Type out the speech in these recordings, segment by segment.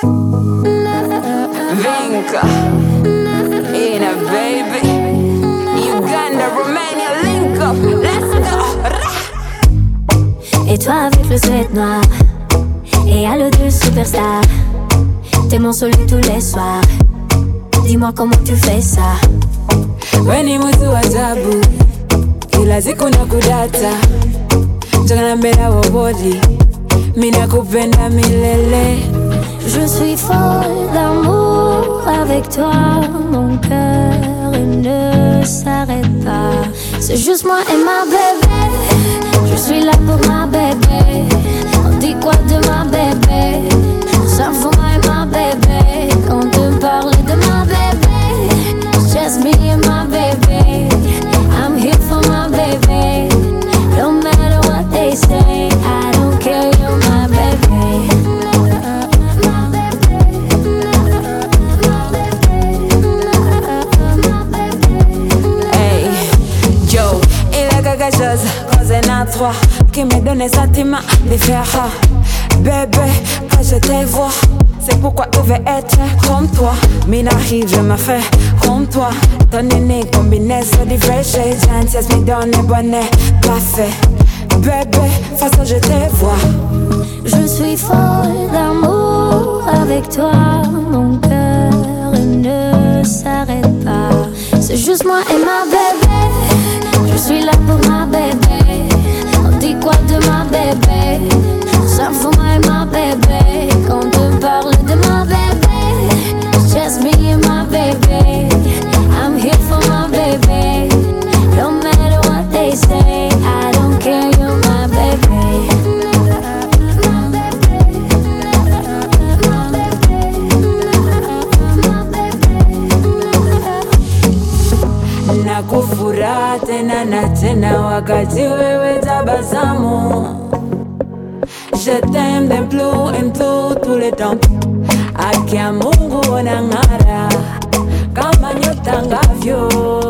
Vinka, Ina baby, Uganda, Romania, link up, let's go. Et toi avec le sweat noir et à l'eau de superstar, t'es mon soleil tous les soirs. Dis-moi comment tu fais ça. Weni mtu wa ajabu, kila siku nakudata, njagala mbele wa body, mina kupenda milele. Je suis folle d'amour avec toi, mon cœur ne s'arrête pas. C'est juste moi et ma bébé, je suis là pour ma bébé. On dit quoi de ma bébé? Ça me fout moi et ma bébé. Quand on te parle de ma bébé, it's just me and my baby. I'm here for my baby. No matter what they say, I don't care, you're my baby. Quelque chose, cause en a trois qui me donne ce sentiment de faire bébé, quand je te vois, c'est pourquoi je veux être comme toi. Minari, je me fais comme toi. Ton nez combinaison de fresh gentillesse me donne le bonnet parfait. Bébé, façon je te vois. Je suis folle d'amour avec toi, mon cœur ne s'arrête pas. C'est juste moi et ma bébé. Je suis là pour ma bébé. On dit quoi de ma bébé? Ça me fout moi et ma bébé. Quand on te parle de ma bébé, it's just me and my baby. I'm here for my baby. No matter what they say, I don't care, you're my baby. Nakufura tena na tena wakati wewe tabasamu. Je t'aime d'un plus en plus tout le temps. Haki ya Mungu unang'ara kama nyota ngavyo.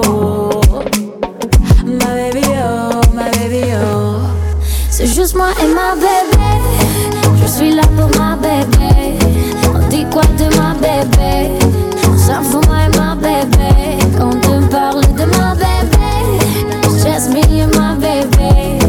My baby oh, my baby oh. C'est juste moi et ma bébé. Je suis là pour ma bébé. On dit quoi de ma bébé? Ça me fout moi et ma bébé. Quand on te parle de ma bébé, it's just me and my baby.